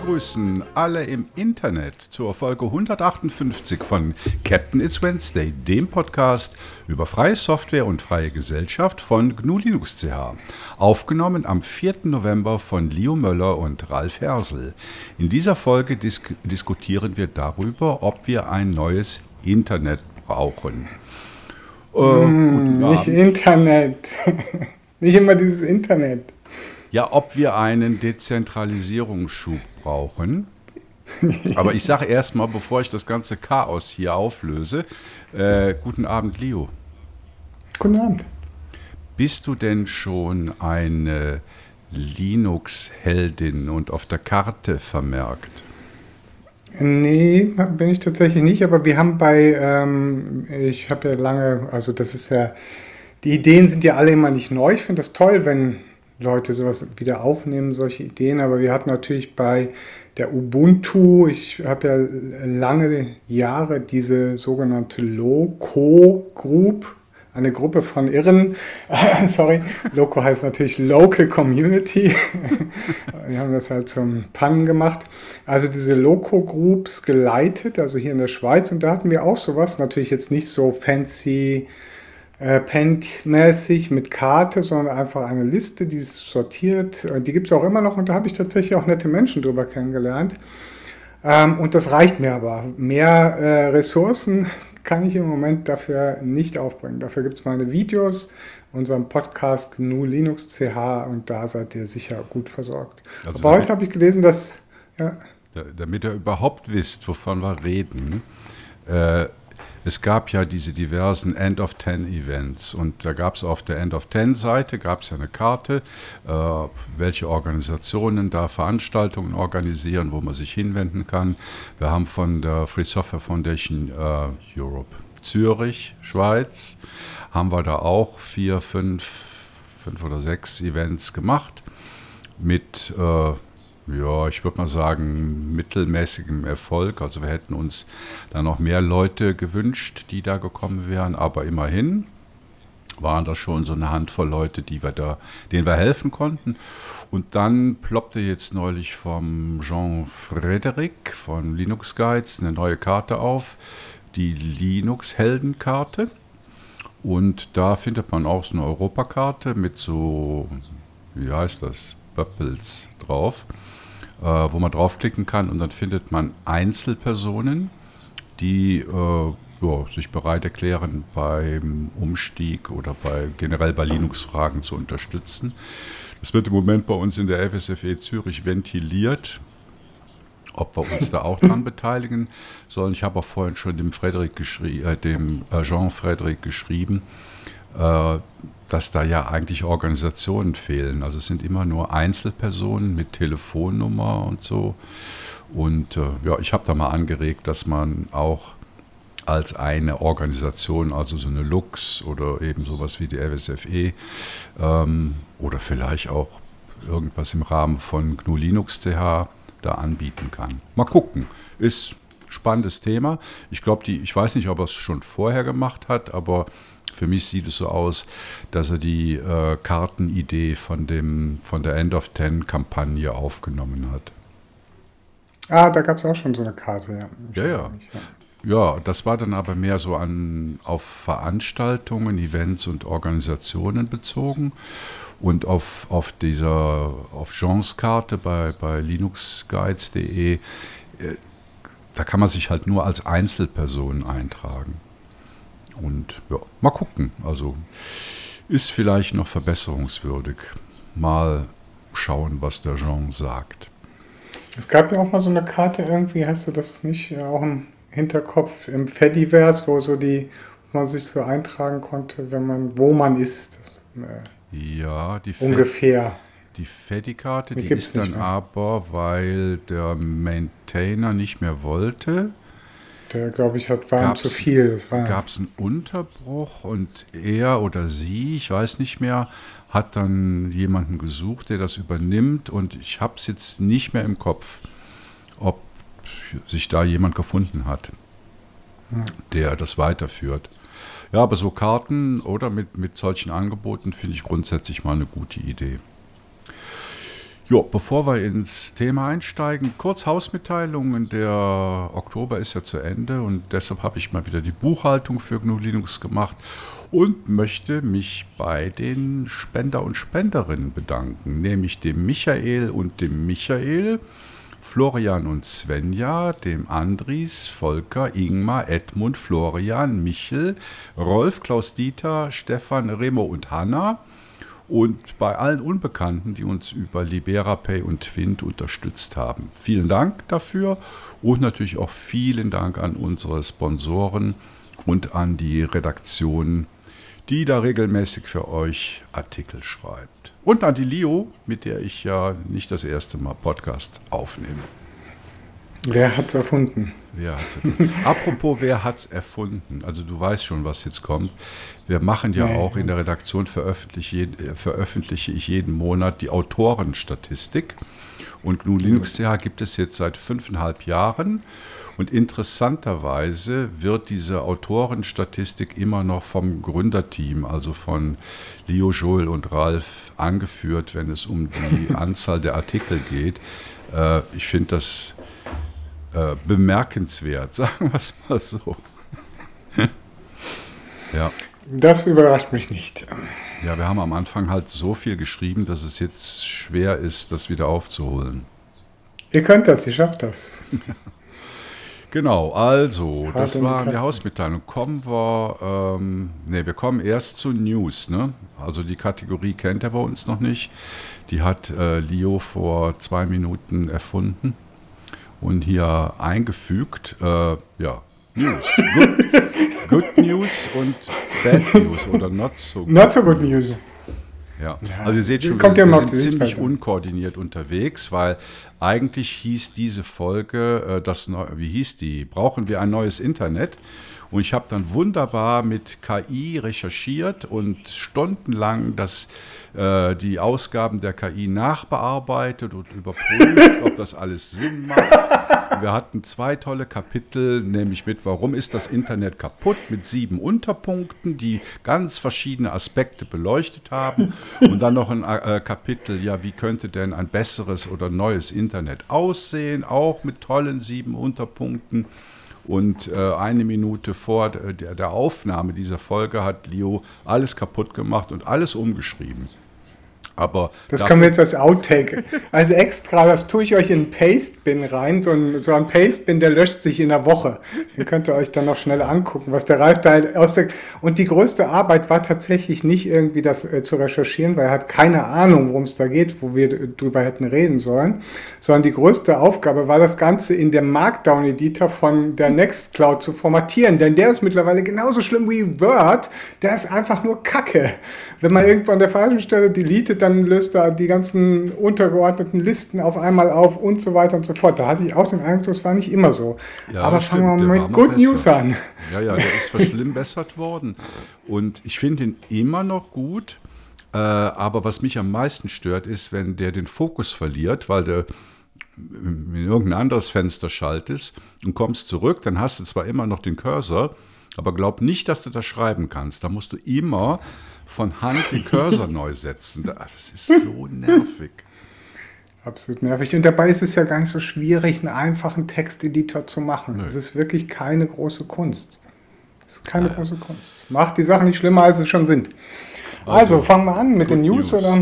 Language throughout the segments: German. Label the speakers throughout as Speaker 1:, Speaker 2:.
Speaker 1: begrüßen alle im Internet zur Folge 158 von Captain It's Wednesday, dem Podcast über freie Software und freie Gesellschaft von GNU Linux CH. Aufgenommen am 4. November von Leo Möller und Ralf Hersel. In dieser Folge diskutieren wir darüber, ob wir ein neues Internet brauchen.
Speaker 2: Nicht Internet. Nicht immer dieses Internet.
Speaker 1: Ja, ob wir einen Dezentralisierungsschub brauchen. Aber ich sage erstmal, bevor ich das ganze Chaos hier auflöse, guten Abend, Leo.
Speaker 2: Guten Abend.
Speaker 1: Bist du denn schon eine Linux-Heldin und auf der Karte vermerkt?
Speaker 2: Nee, bin ich tatsächlich nicht, aber wir haben ich habe ja lange, also das ist ja, die Ideen sind ja alle immer nicht neu. Ich finde das toll, wenn Leute sowas wieder aufnehmen, solche Ideen, aber wir hatten natürlich bei der Ubuntu, ich habe ja lange Jahre diese sogenannte Loco Group, eine Gruppe von Irren, Loco heißt natürlich Local Community, wir haben das halt zum Pannen gemacht, also diese Loco Groups geleitet, also hier in der Schweiz, und da hatten wir auch sowas, natürlich jetzt nicht so fancy, Paint-mäßig mit Karte, sondern einfach eine Liste, die ist sortiert. Die gibt es auch immer noch und da habe ich tatsächlich auch nette Menschen drüber kennengelernt. Und das reicht mir aber. Mehr Ressourcen kann ich im Moment dafür nicht aufbringen. Dafür gibt es meine Videos, unseren Podcast GNU Linux CH und da seid ihr sicher gut versorgt.
Speaker 1: Also
Speaker 2: aber heute habe ich gelesen, dass... Ja.
Speaker 1: Damit ihr überhaupt wisst, wovon wir reden, es gab ja diese diversen End-of-10-Events und da gab es auf der End-of-10-Seite ja eine Karte, welche Organisationen da Veranstaltungen organisieren, wo man sich hinwenden kann. Wir haben von der Free Software Foundation Europe Zürich, Schweiz, haben wir da auch 4, 5 oder 6 Events gemacht mit ich würde mal sagen, mittelmäßigem Erfolg. Also wir hätten uns da noch mehr Leute gewünscht, die da gekommen wären. Aber immerhin waren das schon so eine Handvoll Leute, denen wir helfen konnten. Und dann ploppte jetzt neulich vom Jean-Frédéric von Linux Guides eine neue Karte auf, die Linux-Heldenkarte. Und da findet man auch so eine Europakarte mit so, wie heißt das, Bubbles drauf, wo man draufklicken kann und dann findet man Einzelpersonen, die sich bereit erklären, beim Umstieg oder generell bei Linux-Fragen zu unterstützen. Das wird im Moment bei uns in der FSFE Zürich ventiliert, ob wir uns da auch dran beteiligen sollen. Ich habe auch vorhin schon dem Jean-Frédéric geschrieben, dass da ja eigentlich Organisationen fehlen. Also es sind immer nur Einzelpersonen mit Telefonnummer und so. Und ich habe da mal angeregt, dass man auch als eine Organisation, also so eine Lux oder eben sowas wie die FSFE oder vielleicht auch irgendwas im Rahmen von GNU Linux CH da anbieten kann. Mal gucken. Ist ein spannendes Thema. Ich weiß nicht, ob er es schon vorher gemacht hat, aber für mich sieht es so aus, dass er die Kartenidee von der End-of-10-Kampagne aufgenommen hat.
Speaker 2: Ah, da gab es auch schon so eine Karte, ja.
Speaker 1: Ja, das war dann aber mehr so auf Veranstaltungen, Events und Organisationen bezogen. Und auf Jeans Karte bei linuxguides.de, da kann man sich halt nur als Einzelperson eintragen. Und mal gucken. Also ist vielleicht noch verbesserungswürdig. Mal schauen, was der Jean sagt.
Speaker 2: Es gab ja auch mal so eine Karte irgendwie, hast du das nicht auch im Hinterkopf im Fediverse, wo man sich so eintragen konnte, wo man ist. Ungefähr.
Speaker 1: Die Fedi-Karte, die ist dann aber, weil der Maintainer nicht mehr wollte.
Speaker 2: Der, glaube ich, war zu viel.
Speaker 1: Gab es einen Unterbruch und er oder sie, ich weiß nicht mehr, hat dann jemanden gesucht, der das übernimmt und ich habe es jetzt nicht mehr im Kopf, ob sich da jemand gefunden hat, der das weiterführt. Ja, aber so Karten oder mit solchen Angeboten finde ich grundsätzlich mal eine gute Idee. Jo, bevor wir ins Thema einsteigen, kurz Hausmitteilungen. Der Oktober ist ja zu Ende und deshalb habe ich mal wieder die Buchhaltung für GNU Linux gemacht und möchte mich bei den Spender und Spenderinnen bedanken, nämlich dem Michael und dem Michael, Florian und Svenja, dem Andries, Volker, Ingmar, Edmund, Florian, Michel, Rolf, Klaus-Dieter, Stefan, Remo und Hanna. Und bei allen Unbekannten, die uns über LiberaPay und Twint unterstützt haben. Vielen Dank dafür und natürlich auch vielen Dank an unsere Sponsoren und an die Redaktion, die da regelmäßig für euch Artikel schreibt. Und an die Lio, mit der ich ja nicht das erste Mal Podcast aufnehme.
Speaker 2: Wer hat's erfunden?
Speaker 1: Apropos, wer hat's erfunden? Also du weißt schon, was jetzt kommt. Wir machen ja auch in der Redaktion, veröffentliche ich jeden Monat die Autorenstatistik. Und GNU Linux CH gibt es jetzt seit 5,5 Jahren. Und interessanterweise wird diese Autorenstatistik immer noch vom Gründerteam, also von Leo, Joel und Ralf, angeführt, wenn es um die Anzahl der Artikel geht. Ich finde das bemerkenswert, sagen wir es mal so. Ja.
Speaker 2: Das überrascht mich nicht.
Speaker 1: Ja, wir haben am Anfang halt so viel geschrieben, dass es jetzt schwer ist, das wieder aufzuholen.
Speaker 2: Ihr könnt das, ihr schafft das.
Speaker 1: Genau, also,
Speaker 2: Hart
Speaker 1: das
Speaker 2: in die
Speaker 1: war die
Speaker 2: Tasten.
Speaker 1: Hausmitteilung. Wir kommen erst zu News, ne? Also die Kategorie kennt er bei uns noch nicht. Die hat Leo vor 2 Minuten erfunden und hier eingefügt. News. Good News und Bad News oder Not so good.
Speaker 2: Not so good news.
Speaker 1: Ja. Also ihr seht schon,
Speaker 2: kommt ja mal auf
Speaker 1: wir
Speaker 2: die
Speaker 1: sind ziemlich
Speaker 2: Sichtweise.
Speaker 1: unkoordiniert unterwegs, weil eigentlich hieß diese Folge, wie hieß die? Brauchen wir ein neues Internet? Und ich habe dann wunderbar mit KI recherchiert und stundenlang die Ausgaben der KI nachbearbeitet und überprüft, ob das alles Sinn macht. Wir hatten 2 tolle Kapitel, nämlich mit Warum ist das Internet kaputt, mit 7 Unterpunkten, die ganz verschiedene Aspekte beleuchtet haben. Und dann noch ein Kapitel, ja, wie könnte denn ein besseres oder neues Internet aussehen, auch mit tollen 7 Unterpunkten. Und 1 Minute vor der Aufnahme dieser Folge hat Leo alles kaputt gemacht und alles umgeschrieben. Aber
Speaker 2: Das können wir jetzt als Outtake. Also extra, das tue ich euch in einen Paste-Bin rein. So ein Paste-Bin, der löscht sich in einer Woche. Den könnt ihr euch dann noch schnell angucken, was der Ralf da Und die größte Arbeit war tatsächlich nicht irgendwie das zu recherchieren, weil er hat keine Ahnung, worum es da geht, wo wir drüber hätten reden sollen, sondern die größte Aufgabe war, das Ganze in dem Markdown-Editor von der Nextcloud zu formatieren. Denn der ist mittlerweile genauso schlimm wie Word. Der ist einfach nur Kacke. Wenn man irgendwo an der falschen Stelle deletet, dann löst er die ganzen untergeordneten Listen auf einmal auf und so weiter und so fort. Da hatte ich auch den Eindruck, das war nicht immer so.
Speaker 1: Ja,
Speaker 2: aber
Speaker 1: das
Speaker 2: fangen
Speaker 1: stimmt,
Speaker 2: wir
Speaker 1: der
Speaker 2: mit
Speaker 1: war mal
Speaker 2: Good
Speaker 1: besser.
Speaker 2: News an.
Speaker 1: Ja, der ist verschlimmbessert worden. Und ich finde ihn immer noch gut. Aber was mich am meisten stört, ist, wenn der den Fokus verliert, weil der in irgendein anderes Fenster schaltest und kommst zurück, dann hast du zwar immer noch den Cursor, aber glaub nicht, dass du das schreiben kannst. Da musst du immer von Hand den Cursor neu setzen. Das ist so nervig.
Speaker 2: Absolut nervig. Und dabei ist es ja gar nicht so schwierig, einen einfachen Texteditor zu machen.
Speaker 1: Nö.
Speaker 2: Das ist wirklich keine große Kunst. Das ist keine große Kunst. Macht die Sachen nicht schlimmer, als sie schon sind. Also fangen wir an mit den News, oder?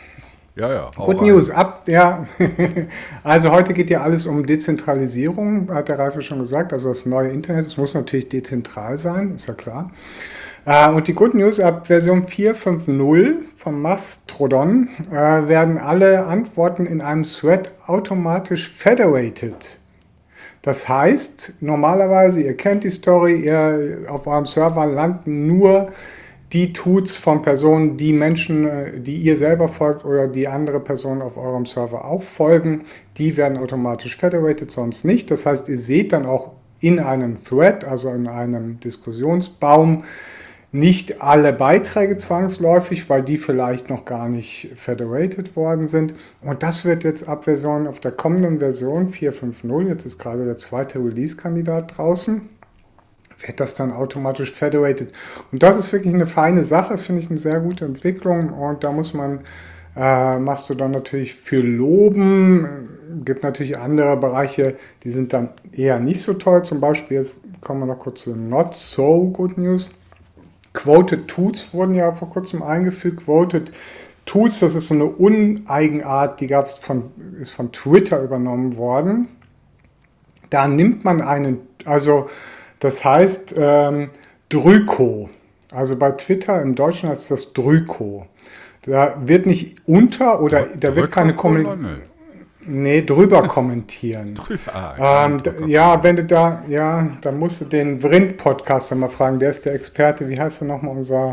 Speaker 1: Ja. hau
Speaker 2: Good
Speaker 1: rein.
Speaker 2: News, ja. Also heute geht ja alles um Dezentralisierung, hat der Ralf ja schon gesagt. Also das neue Internet, das muss natürlich dezentral sein, ist ja klar. Und die Good News, ab Version 4.5.0 von Mastodon werden alle Antworten in einem Thread automatisch federated. Das heißt, normalerweise, ihr kennt die Story, auf eurem Server landen nur die Tweets von Personen, die Menschen, die ihr selber folgt oder die andere Personen auf eurem Server auch folgen, die werden automatisch federated, sonst nicht. Das heißt, ihr seht dann auch in einem Thread, also in einem Diskussionsbaum, nicht alle Beiträge zwangsläufig, weil die vielleicht noch gar nicht federated worden sind. Und das wird jetzt ab auf der kommenden Version 4.5.0, jetzt ist gerade der 2. Release-Kandidat draußen, wird das dann automatisch federated. Und das ist wirklich eine feine Sache, finde ich eine sehr gute Entwicklung. Und da muss man Mastodon natürlich für Loben. Gibt natürlich andere Bereiche, die sind dann eher nicht so toll. Zum Beispiel, jetzt kommen wir noch kurz zu Not So Good News. Quoted Tools wurden ja vor kurzem eingefügt. Quoted Tools, das ist so eine Uneigenart, die ist von Twitter übernommen worden. Da nimmt man das heißt Drüko. Also bei Twitter im Deutschen heißt das Drüko. Da wird nicht unter oder da wird keine Kommunikation. Nee, drüber kommentieren. Wenn du da musst du den Vrind-Podcaster mal fragen, der ist der Experte. Wie heißt er nochmal unser?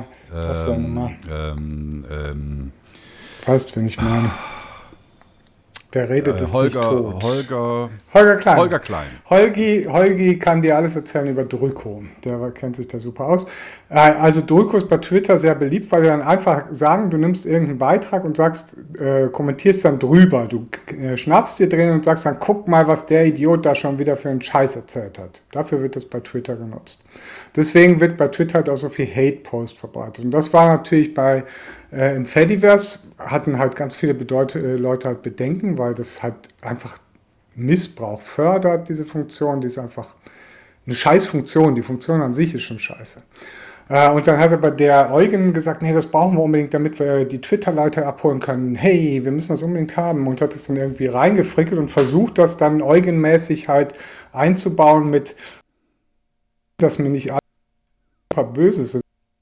Speaker 2: Weißt du, wen ich meine? Der redet ist nicht tot. Holger Klein. Holgi kann dir alles erzählen über Drüko. Der kennt sich da super aus. Also Drüko ist bei Twitter sehr beliebt, weil du dann einfach du nimmst irgendeinen Beitrag und kommentierst dann drüber. Du schnappst dir drin und sagst dann, guck mal, was der Idiot da schon wieder für einen Scheiß erzählt hat. Dafür wird das bei Twitter genutzt. Deswegen wird bei Twitter halt auch so viel Hate-Post verbreitet. Und das war natürlich im Fediverse hatten halt ganz viele Leute halt Bedenken, weil das halt einfach Missbrauch fördert, diese Funktion. Die ist einfach eine Scheißfunktion. Die Funktion an sich ist schon scheiße. Und dann hat aber der Eugen gesagt, nee, das brauchen wir unbedingt, damit wir die Twitter-Leute abholen können. Hey, wir müssen das unbedingt haben. Und hat es dann irgendwie reingefrickelt und versucht, das dann Eugen-mäßig halt einzubauen dass mir nicht alle böse sind.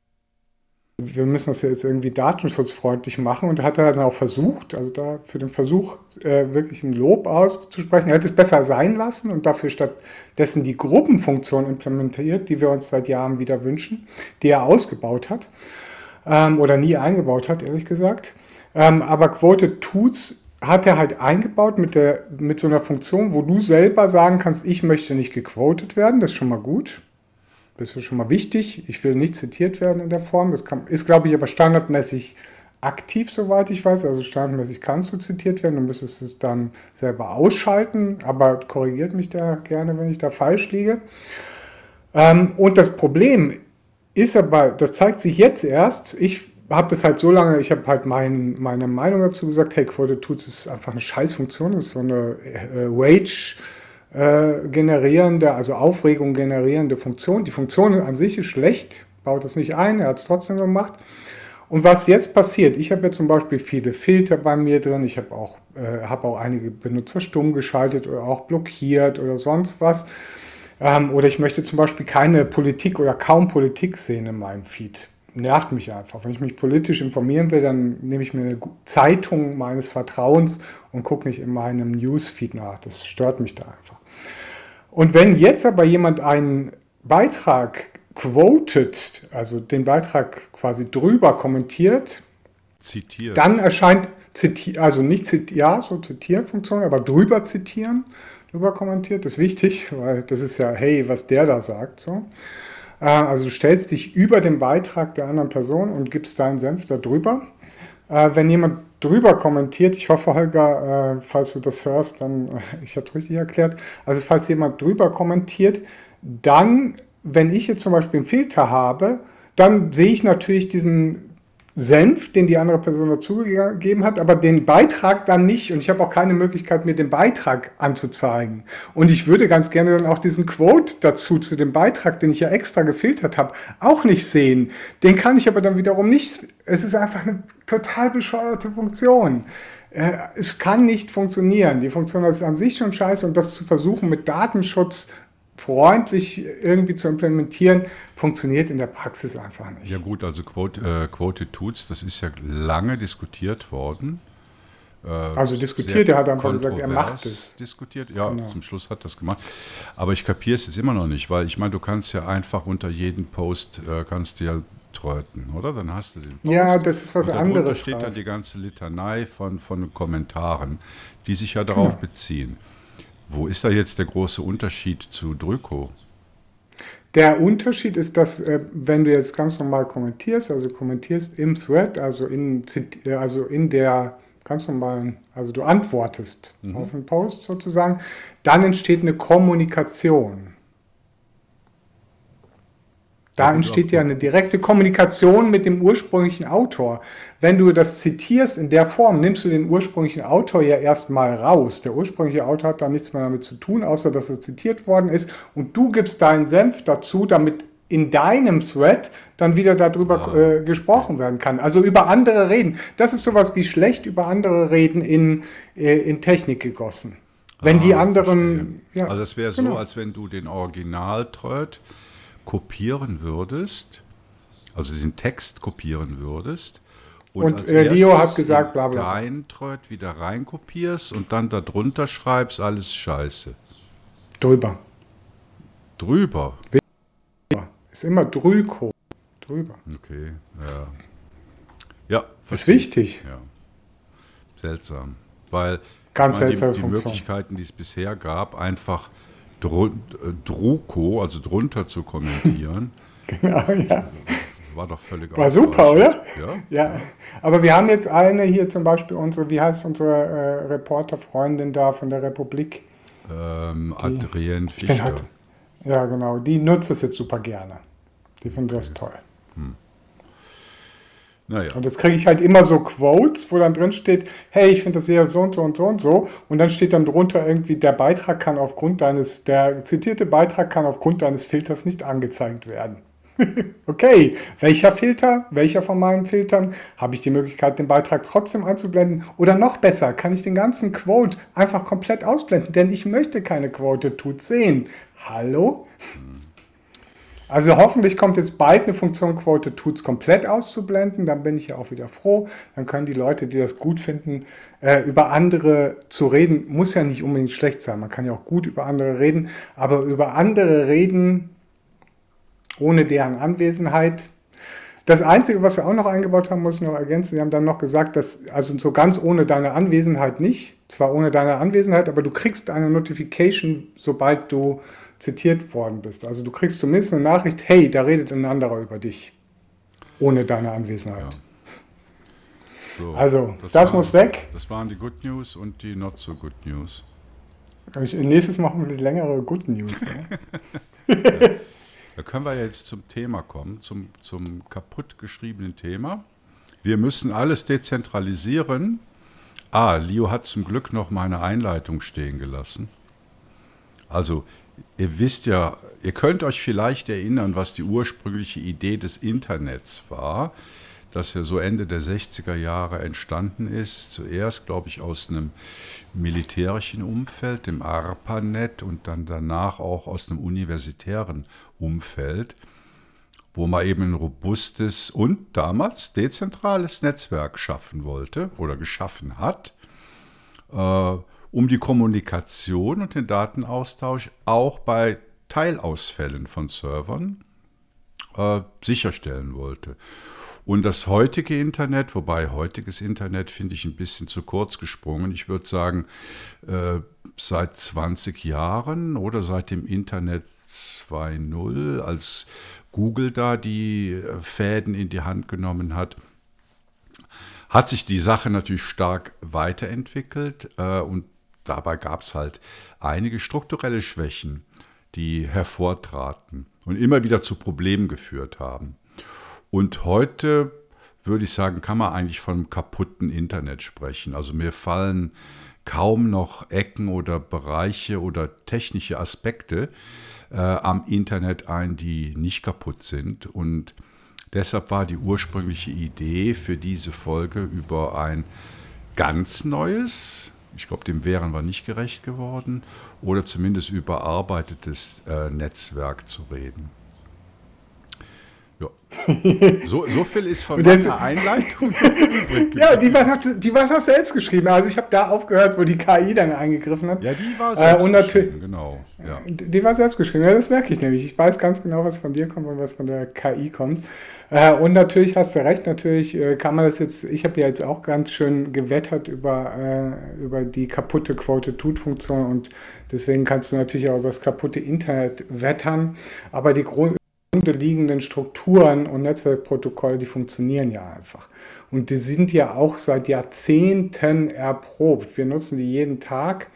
Speaker 2: Wir müssen das jetzt irgendwie datenschutzfreundlich machen und hat er dann auch versucht, also da für den Versuch wirklich ein Lob auszusprechen. Er hat es besser sein lassen und dafür stattdessen die Gruppenfunktion implementiert, die wir uns seit Jahren wieder wünschen, die er ausgebaut hat oder nie eingebaut hat, ehrlich gesagt. Aber Quoted Tools hat er halt eingebaut mit so einer Funktion, wo du selber sagen kannst, ich möchte nicht gequotet werden, das ist schon mal gut. Das ist schon mal wichtig. Ich will nicht zitiert werden in der Form. Das ist, glaube ich, aber standardmäßig aktiv, soweit ich weiß. Also standardmäßig kannst du zitiert werden. Du müsstest es dann selber ausschalten. Aber korrigiert mich da gerne, wenn ich da falsch liege. Und das Problem ist aber, das zeigt sich jetzt erst. Ich habe das halt so lange, ich habe halt meine Meinung dazu gesagt, hey, Quoted Tools ist einfach eine Scheißfunktion. Das ist so eine Rage generierende, also Aufregung generierende Funktion. Die Funktion an sich ist schlecht, baut es nicht ein, er hat es trotzdem gemacht. Und was jetzt passiert, ich habe ja zum Beispiel viele Filter bei mir drin, ich habe auch einige Benutzer stumm geschaltet oder auch blockiert oder sonst was. Oder ich möchte zum Beispiel keine Politik oder kaum Politik sehen in meinem Feed. Nervt mich einfach. Wenn ich mich politisch informieren will, dann nehme ich mir eine Zeitung meines Vertrauens und gucke nicht in meinem Newsfeed nach. Das stört mich da einfach. Und wenn jetzt aber jemand einen Beitrag quoted, also den Beitrag quasi drüber kommentiert,
Speaker 1: zitiert,
Speaker 2: dann erscheint, also nicht so Zitierfunktion, aber drüber zitieren, drüber kommentiert, das ist wichtig, weil das ist ja, hey, was der da sagt, so. Also du stellst dich über den Beitrag der anderen Person und gibst deinen Senf da drüber. Wenn jemand drüber kommentiert, ich hoffe, Holger, falls du das hörst, dann, ich habe es richtig erklärt, also falls jemand drüber kommentiert, dann, wenn ich jetzt zum Beispiel einen Filter habe, dann sehe ich natürlich diesen Senf, den die andere Person dazugegeben hat, aber den Beitrag dann nicht. Und ich habe auch keine Möglichkeit, mir den Beitrag anzuzeigen. Und ich würde ganz gerne dann auch diesen Quote dazu, zu dem Beitrag, den ich ja extra gefiltert habe, auch nicht sehen. Den kann ich aber dann wiederum nicht. Es ist einfach eine total bescheuerte Funktion. Es kann nicht funktionieren. Die Funktion ist an sich schon scheiße und das zu versuchen mit Datenschutz freundlich irgendwie zu implementieren, funktioniert in der Praxis einfach nicht.
Speaker 1: Ja gut, also Quoted Tools, das ist ja lange diskutiert worden.
Speaker 2: Also diskutiert, er hat einfach gesagt, er macht es.
Speaker 1: Diskutiert, ja, genau. Zum Schluss hat das gemacht. Aber ich kapiere es jetzt immer noch nicht, weil ich meine, du kannst ja einfach unter jedem Post, kannst du ja tröten, oder? Dann hast du den Post.
Speaker 2: Ja, das ist was anderes. Da
Speaker 1: steht dann die ganze Litanei von Kommentaren, die sich ja darauf beziehen. Wo ist da jetzt der große Unterschied zu Drüko?
Speaker 2: Der Unterschied ist, dass wenn du jetzt ganz normal kommentierst, also kommentierst im Thread, also in der ganz normalen, also du antwortest auf einen Post sozusagen, dann entsteht eine Kommunikation.
Speaker 1: Ja
Speaker 2: Da
Speaker 1: gut,
Speaker 2: entsteht ja eine direkte Kommunikation mit dem ursprünglichen Autor. Wenn du das zitierst in der Form, nimmst du den ursprünglichen Autor ja erstmal raus. Der ursprüngliche Autor hat da nichts mehr damit zu tun, außer dass er zitiert worden ist. Und du gibst deinen Senf dazu, damit in deinem Thread dann wieder darüber gesprochen werden kann. Also über andere reden. Das ist sowas wie schlecht über andere reden in Technik gegossen. Wenn die
Speaker 1: verstehe.
Speaker 2: anderen, ja,
Speaker 1: Also es wäre so,
Speaker 2: genau.
Speaker 1: als wenn du den Original-Thread kopieren würdest, also den Text kopieren würdest und
Speaker 2: Und
Speaker 1: als
Speaker 2: Leo hat
Speaker 1: erstes
Speaker 2: gesagt,
Speaker 1: in
Speaker 2: bla bla bla.
Speaker 1: dein Thread wieder reinkopierst und dann darunter schreibst, alles scheiße.
Speaker 2: Drüber.
Speaker 1: Drüber.
Speaker 2: Ist immer Drüko. Drüber.
Speaker 1: Okay, ja. Ja,
Speaker 2: Ist
Speaker 1: verstehe.
Speaker 2: wichtig.
Speaker 1: Ja, seltsam. Weil
Speaker 2: Ganz
Speaker 1: ich meine,
Speaker 2: seltsame
Speaker 1: die
Speaker 2: Funktion.
Speaker 1: Möglichkeiten, die es bisher gab, einfach Druko, also drunter zu kommentieren,
Speaker 2: Genau, ja.
Speaker 1: war doch völlig
Speaker 2: War super,
Speaker 1: ausreichend.
Speaker 2: oder?
Speaker 1: Ja,
Speaker 2: Ja. Aber wir haben jetzt eine hier zum Beispiel unsere, wie heißt unsere Reporterfreundin da von der Republik?
Speaker 1: Adrienne
Speaker 2: Ich bin
Speaker 1: Fichter.
Speaker 2: heute. Ja, genau. Die nutzt es jetzt super gerne. Die findet das toll.
Speaker 1: Naja,
Speaker 2: Und jetzt kriege ich halt immer so Quotes, wo dann drin steht, hey, ich finde das hier so und so und so und so. Und dann steht dann drunter irgendwie, der zitierte Beitrag kann aufgrund deines Filters nicht angezeigt werden. Okay, welcher Filter, welcher von meinen Filtern, habe ich die Möglichkeit, den Beitrag trotzdem einzublenden? Oder noch besser, kann ich den ganzen Quote einfach komplett ausblenden, denn ich möchte keine Quote tut sehen. Hallo? Also hoffentlich kommt jetzt bald eine Funktion Quote Tuts komplett auszublenden, dann bin ich ja auch wieder froh. Dann können die Leute, die das gut finden, über andere zu reden, muss ja nicht unbedingt schlecht sein. Man kann ja auch gut über andere reden, aber über andere reden ohne deren Anwesenheit. Das Einzige, was wir auch noch eingebaut haben, muss ich noch ergänzen, sie haben dann noch gesagt, dass, also so ganz ohne deine Anwesenheit nicht, zwar ohne deine Anwesenheit, aber du kriegst eine Notification, sobald du zitiert worden bist. Also du kriegst zumindest eine Nachricht, hey, da redet ein anderer über dich, ohne deine Anwesenheit.
Speaker 1: ja. So,
Speaker 2: Also, das
Speaker 1: waren-
Speaker 2: muss weg.
Speaker 1: Das waren die Good News und die Not so Good News.
Speaker 2: Nächstes machen wir die längere Good News. Ne?
Speaker 1: Da können wir jetzt zum Thema kommen, zum kaputt geschriebenen Thema. Wir müssen alles dezentralisieren. Leo hat zum Glück noch meine Einleitung stehen gelassen. Also, ihr wisst ja, ihr könnt euch vielleicht erinnern, was die ursprüngliche Idee des Internets war, das ja so Ende der 60er Jahre entstanden ist. Zuerst, glaube ich, aus einem militärischen Umfeld, dem ARPANET, und dann danach auch aus einem universitären Umfeld, wo man eben ein robustes und damals dezentrales Netzwerk schaffen wollte oder geschaffen hat, um die Kommunikation und den Datenaustausch auch bei Teilausfällen von Servern sicherstellen wollte. Und das heutige Internet, wobei heutiges Internet finde ich ein bisschen zu kurz gesprungen, ich würde sagen, seit 20 Jahren oder seit dem Internet 2.0, als Google da die Fäden in die Hand genommen hat, hat sich die Sache natürlich stark weiterentwickelt und dabei gab es halt einige strukturelle Schwächen, die hervortraten und immer wieder zu Problemen geführt haben. Und heute, würde ich sagen, kann man eigentlich von einem kaputten Internet sprechen. Also mir fallen kaum noch Ecken oder Bereiche oder technische Aspekte am Internet ein, die nicht kaputt sind. Und deshalb war die ursprüngliche Idee für diese Folge über ein ganz neues, ich glaube, dem wären wir nicht gerecht geworden, oder zumindest überarbeitetes Netzwerk zu reden. Ja. So viel ist von
Speaker 2: Und jetzt-
Speaker 1: meiner Einleitung übrig.
Speaker 2: Ja, die war doch selbst geschrieben. Also ich habe da aufgehört, wo die KI dann eingegriffen hat.
Speaker 1: Ja, die war selbst
Speaker 2: und natürlich-
Speaker 1: geschrieben, genau. Ja.
Speaker 2: Die war selbst geschrieben. Ja, das merke ich nämlich. Ich weiß ganz genau, was von dir kommt und was von der KI kommt. Und natürlich hast du recht, natürlich kann man das jetzt, ich habe ja jetzt auch ganz schön gewettert über die kaputte Quote-Tut-Funktion und deswegen kannst du natürlich auch über das kaputte Internet wettern. Aber die grundlegenden Strukturen und Netzwerkprotokolle, die funktionieren ja einfach. Und die sind ja auch seit Jahrzehnten erprobt. Wir nutzen die jeden Tag.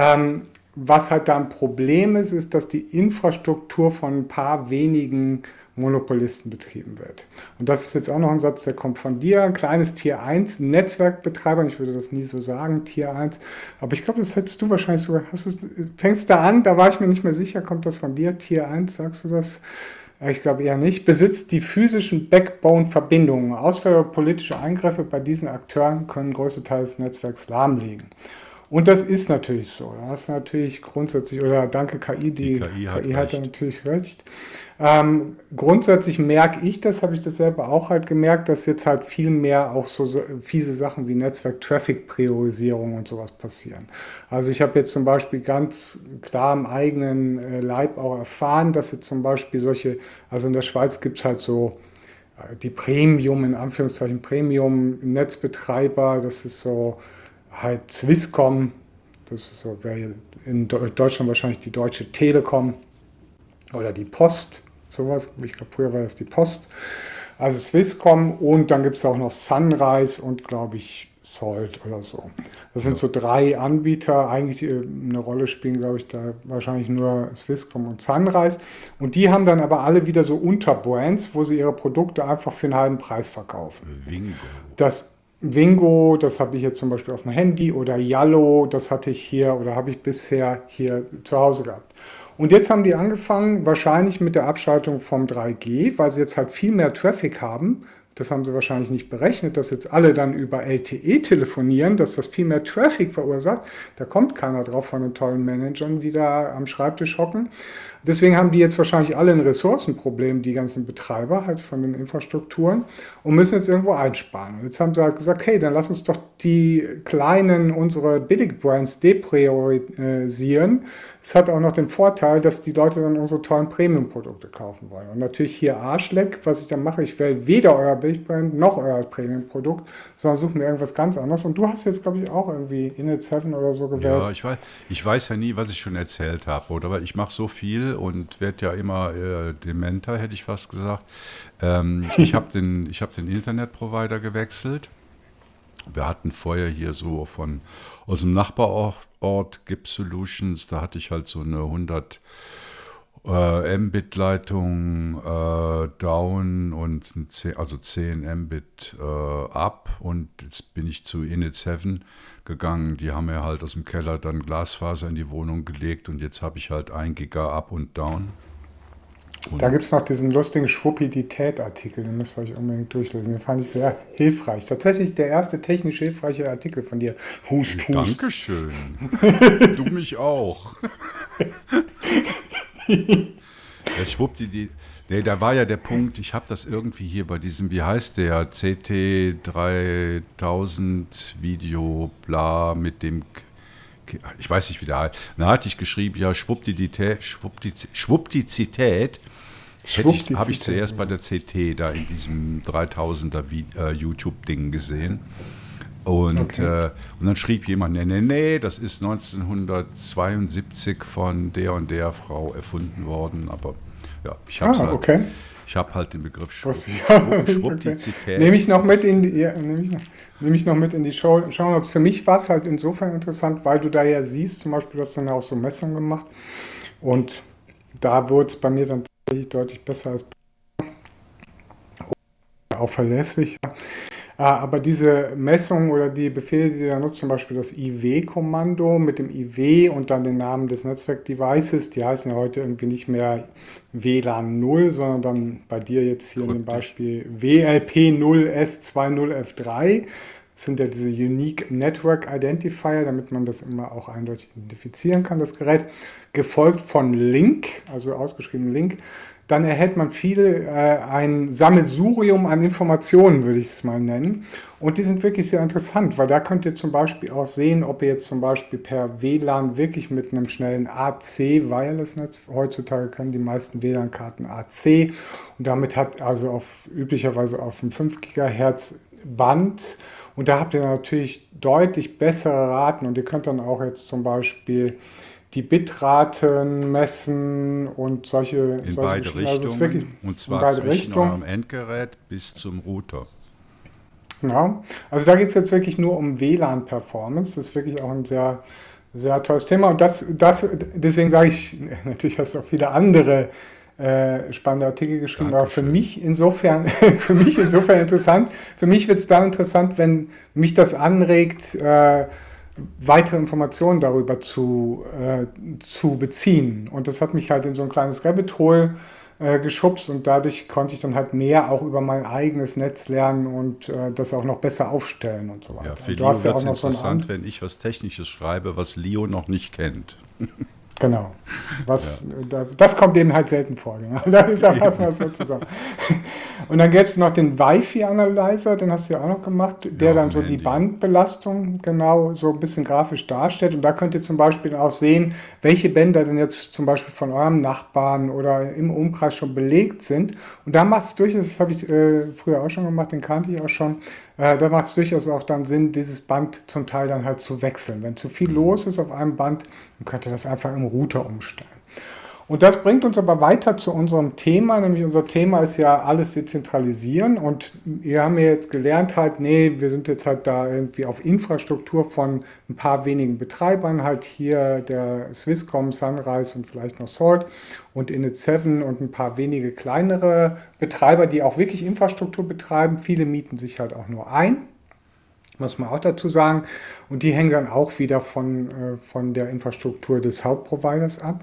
Speaker 2: Was halt da ein Problem ist, ist, dass die Infrastruktur von ein paar wenigen Monopolisten betrieben wird. Und das ist jetzt auch noch ein Satz, der kommt von dir, ein kleines Tier 1 Netzwerkbetreiber, ich würde das nie so sagen, Tier 1, aber ich glaube, das hättest du wahrscheinlich sogar, fängst da an, da war ich mir nicht mehr sicher, kommt das von dir, Tier 1, sagst du das? Ich glaube eher nicht, besitzt die physischen Backbone-Verbindungen. Ausfälle oder politische Eingriffe bei diesen Akteuren können große Teile des Netzwerks lahmlegen. Und das ist natürlich so. Das ist natürlich grundsätzlich, oder danke KI, die KI hat da natürlich recht. Grundsätzlich merke ich das, habe ich das selber auch halt gemerkt, dass jetzt halt viel mehr auch so fiese Sachen wie Netzwerk-Traffic-Priorisierung und sowas passieren. Also ich habe jetzt zum Beispiel ganz klar im eigenen Leib auch erfahren, dass jetzt zum Beispiel solche, also in der Schweiz gibt es halt so die Premium, in Anführungszeichen Premium-Netzbetreiber, das ist so halt Swisscom, das ist so, wäre in Deutschland wahrscheinlich die Deutsche Telekom oder die Post, sowas. Ich glaube, früher war das die Post. Also Swisscom und dann gibt es auch noch Sunrise und, glaube ich, Salt oder so. Das sind so drei Anbieter. Eigentlich eine Rolle spielen, glaube ich, da wahrscheinlich nur Swisscom und Sunrise. Und die haben dann aber alle wieder so Unterbrands, wo sie ihre Produkte einfach für einen halben Preis verkaufen. Wingo, das habe ich jetzt zum Beispiel auf dem Handy, oder Yallo, das hatte ich hier oder habe ich bisher hier zu Hause gehabt. Und jetzt haben die angefangen, wahrscheinlich mit der Abschaltung vom 3G, weil sie jetzt halt viel mehr Traffic haben. Das haben sie wahrscheinlich nicht berechnet, dass jetzt alle dann über LTE telefonieren, dass das viel mehr Traffic verursacht. Da kommt keiner drauf von den tollen Managern, die da am Schreibtisch hocken. Deswegen haben die jetzt wahrscheinlich alle ein Ressourcenproblem, die ganzen Betreiber halt von den Infrastrukturen, und müssen jetzt irgendwo einsparen. Und jetzt haben sie halt gesagt, hey, dann lass uns doch die kleinen, unsere Billig-Brands depriorisieren. Es hat auch noch den Vorteil, dass die Leute dann unsere tollen Premium-Produkte kaufen wollen. Und natürlich hier Arschleck, was ich dann mache, ich wähle weder euer Billig-Brand noch euer Premium-Produkt, sondern suche mir irgendwas ganz anderes. Und du hast jetzt, glaube ich, auch irgendwie Init7 oder so gewählt.
Speaker 1: Ja, ich weiß ja nie, was ich schon erzählt habe, oder? Weil ich mache so viel und werde ja immer dementer, hätte ich fast gesagt. Ich habe den Internetprovider gewechselt. Wir hatten vorher hier so aus dem Nachbarort Gips Solutions, da hatte ich halt so eine 100 Mbit-Leitung down und 10 Mbit up, und jetzt bin ich zu Init7 gegangen. Die haben mir halt aus dem Keller dann Glasfaser in die Wohnung gelegt und jetzt habe ich halt 1 Giga up und down.
Speaker 2: Da gibt es noch diesen lustigen Schwuppidität-Artikel, den müsst ihr euch unbedingt durchlesen. Den fand ich sehr hilfreich. Tatsächlich der erste technisch hilfreiche Artikel von dir.
Speaker 1: Hust. Dankeschön. Du mich auch. Der Schwuppidität. Nee, da war ja der Punkt, ich habe das irgendwie hier bei diesem, wie heißt der, CT 3000 Video, bla, mit dem, ich weiß nicht, wie der heißt. Da hatte ich geschrieben, ja, Schwuppdizität habe ich zuerst bei der CT, da in diesem 3000er YouTube-Ding gesehen. Und dann schrieb jemand, nee, das ist 1972 von der und der Frau erfunden worden, aber ja, ich habe halt den Begriff Schwuppdizität.
Speaker 2: Nehme ich noch mit in die Show Notes. Für mich war es halt insofern interessant, weil du da ja siehst, zum Beispiel, du hast dann auch so Messungen gemacht, und da wurde es bei mir dann tatsächlich deutlich besser als auch verlässlicher. Aber diese Messungen oder die Befehle, die du da nutzt, zum Beispiel das IW-Kommando mit dem IW und dann den Namen des Netzwerk-Devices, die heißen ja heute irgendwie nicht mehr WLAN 0, sondern dann bei dir jetzt hier in dem Beispiel WLP 0S20F3. Das sind ja diese Unique Network Identifier, damit man das immer auch eindeutig identifizieren kann, das Gerät. Gefolgt von Link, also ausgeschrieben Link. Dann erhält man ein Sammelsurium an Informationen, würde ich es mal nennen. Und die sind wirklich sehr interessant, weil da könnt ihr zum Beispiel auch sehen, ob ihr jetzt zum Beispiel per WLAN wirklich mit einem schnellen AC-Wireless-Netz, heutzutage können die meisten WLAN-Karten AC, und damit hat also üblicherweise auf einem 5 GHz Band. Und da habt ihr natürlich deutlich bessere Raten, und ihr könnt dann auch jetzt zum Beispiel die Bitraten messen und solche
Speaker 1: beide Richtungen, und zwar zwischen eurem Endgerät bis zum Router.
Speaker 2: Ja, also da geht es jetzt wirklich nur um WLAN-Performance. Das ist wirklich auch ein sehr, sehr tolles Thema. Und deswegen sage ich, natürlich hast du auch viele andere spannende Artikel geschrieben, aber für
Speaker 1: Dankeschön.
Speaker 2: mich insofern, für mich insofern interessant. Für mich wird es dann interessant, wenn mich das anregt, weitere Informationen darüber zu beziehen. Und das hat mich halt in so ein kleines Rabbit Hole geschubst und dadurch konnte ich dann halt mehr auch über mein eigenes Netz lernen und das auch noch besser aufstellen und so
Speaker 1: Ja,
Speaker 2: weiter.
Speaker 1: für
Speaker 2: Und du
Speaker 1: Leo
Speaker 2: hast ja
Speaker 1: wird
Speaker 2: auch
Speaker 1: es
Speaker 2: noch so
Speaker 1: interessant, wenn ich was Technisches schreibe, was Leo noch nicht kennt.
Speaker 2: Genau.
Speaker 1: Ja,
Speaker 2: Das kommt eben halt selten vor. Genau. Da fassen wir es so zusammen. Und dann gäbe es noch den Wi-Fi-Analyzer, den hast du ja auch noch gemacht,
Speaker 1: ja,
Speaker 2: der
Speaker 1: auf
Speaker 2: dann
Speaker 1: dem
Speaker 2: so die
Speaker 1: Handy.
Speaker 2: Bandbelastung genau so ein bisschen grafisch darstellt. Und da könnt ihr zum Beispiel auch sehen, welche Bänder denn jetzt zum Beispiel von eurem Nachbarn oder im Umkreis schon belegt sind. Und da macht es durchaus, das habe ich früher auch schon gemacht, den kannte ich auch schon, da macht es durchaus auch dann Sinn, dieses Band zum Teil dann halt zu wechseln. Wenn zu viel
Speaker 1: Mhm.
Speaker 2: los ist auf einem Band, dann könnt ihr das einfach im Router umstellen. Und das bringt uns aber weiter zu unserem Thema, nämlich unser Thema ist ja alles dezentralisieren und wir haben ja jetzt gelernt halt, nee, wir sind jetzt halt da irgendwie auf Infrastruktur von ein paar wenigen Betreibern, halt hier der Swisscom, Sunrise und vielleicht noch Salt und Init7 und ein paar wenige kleinere Betreiber, die auch wirklich Infrastruktur betreiben. Viele mieten sich halt auch nur ein. Muss man auch dazu sagen. Und die hängen dann auch wieder von der Infrastruktur des Hauptproviders ab.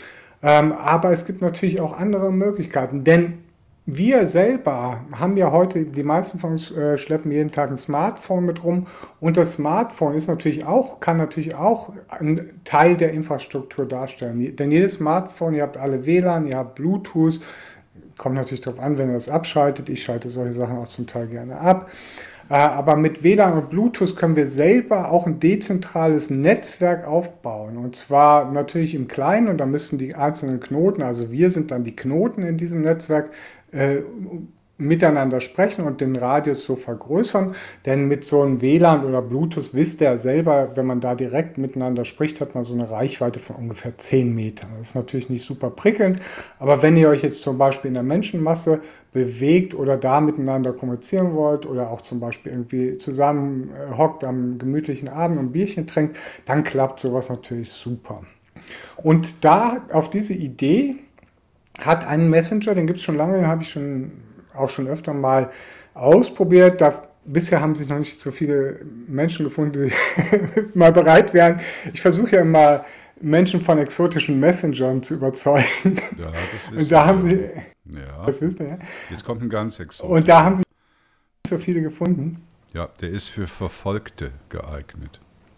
Speaker 2: Aber es gibt natürlich auch andere Möglichkeiten, denn wir selber haben ja heute, die meisten von uns schleppen jeden Tag ein Smartphone mit rum und das Smartphone ist natürlich auch, kann natürlich auch einen Teil der Infrastruktur darstellen. Denn jedes Smartphone, ihr habt alle WLAN, ihr habt Bluetooth, kommt natürlich darauf an, wenn ihr das abschaltet. Ich schalte solche Sachen auch zum Teil gerne ab. Aber mit WLAN und Bluetooth können wir selber auch ein dezentrales Netzwerk aufbauen. Und zwar natürlich im Kleinen und da müssen die einzelnen Knoten, also wir sind dann die Knoten in diesem Netzwerk, äh, miteinander sprechen und den Radius so vergrößern. Denn mit so einem WLAN oder Bluetooth wisst ihr ja selber, wenn man da direkt miteinander spricht, hat man so eine Reichweite von ungefähr 10 Metern. Das ist natürlich nicht super prickelnd, aber wenn ihr euch jetzt zum Beispiel in der Menschenmasse bewegt oder da miteinander kommunizieren wollt oder auch zum Beispiel irgendwie zusammen hockt am gemütlichen Abend und ein Bierchen trinkt, dann klappt sowas natürlich super. Und da auf diese Idee hat einen Messenger, den gibt es schon lange, den habe ich auch schon öfter mal ausprobiert. Bisher haben sich noch nicht so viele Menschen gefunden, die mal bereit wären. Ich versuche ja immer Menschen von exotischen Messengern zu überzeugen.
Speaker 1: Ja, das
Speaker 2: Und
Speaker 1: wissen
Speaker 2: da haben
Speaker 1: wir.
Speaker 2: sie,
Speaker 1: Ja,
Speaker 2: das wisst ihr, ja?
Speaker 1: jetzt kommt ein ganz
Speaker 2: Und da haben
Speaker 1: exotischer.
Speaker 2: sie nicht so viele gefunden.
Speaker 1: Ja, der ist für Verfolgte geeignet.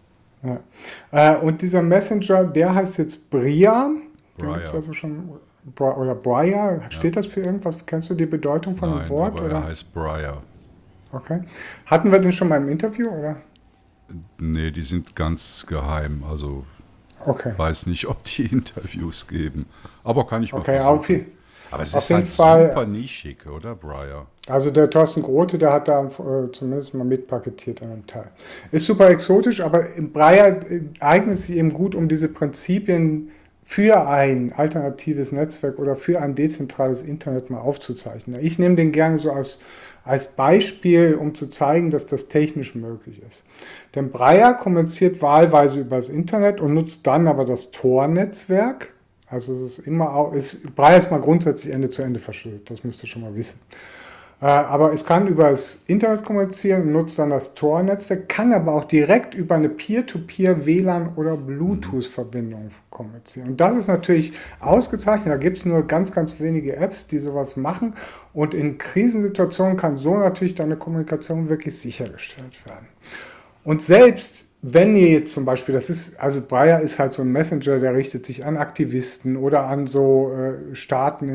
Speaker 2: Ja. Und dieser Messenger, der heißt jetzt Bria. Den gibt es
Speaker 1: Briar.
Speaker 2: also schon. Oder Briar.
Speaker 1: Ja.
Speaker 2: Steht das für irgendwas? Kennst du die Bedeutung von dem
Speaker 1: Nein,
Speaker 2: Wort?
Speaker 1: aber er
Speaker 2: Oder?
Speaker 1: heißt Briar.
Speaker 2: Okay. Hatten wir den schon mal im Interview? Oder?
Speaker 1: Nee, die sind ganz geheim. Also
Speaker 2: Okay.
Speaker 1: weiß nicht, ob die Interviews geben. Aber kann ich mal
Speaker 2: Okay,
Speaker 1: versuchen. Aber es
Speaker 2: auf
Speaker 1: ist
Speaker 2: jeden
Speaker 1: halt
Speaker 2: Fall.
Speaker 1: super nischig, oder, Briar?
Speaker 2: Also der Thorsten Grote, der hat da zumindest mal mitpaketiert an einem Teil. Ist super exotisch, aber Breyer eignet sich eben gut, um diese Prinzipien für ein alternatives Netzwerk oder für ein dezentrales Internet mal aufzuzeichnen. Ich nehme den gerne so als Beispiel, um zu zeigen, dass das technisch möglich ist. Denn Breyer kommuniziert wahlweise über das Internet und nutzt dann aber das Tor-Netzwerk. Also es ist immer auch, Breyer ist mal grundsätzlich Ende zu Ende verschlüsselt, das müsst ihr schon mal wissen. Aber es kann über das Internet kommunizieren und nutzt dann das Tor-Netzwerk, kann aber auch direkt über eine Peer-to-Peer WLAN oder Bluetooth-Verbindung kommunizieren. Und das ist natürlich ausgezeichnet. Da gibt es nur ganz, ganz wenige Apps, die sowas machen. Und in Krisensituationen kann so natürlich deine Kommunikation wirklich sichergestellt werden. Und selbst wenn ihr jetzt zum Beispiel, also Breyer ist halt so ein Messenger, der richtet sich an Aktivisten oder an so Staaten,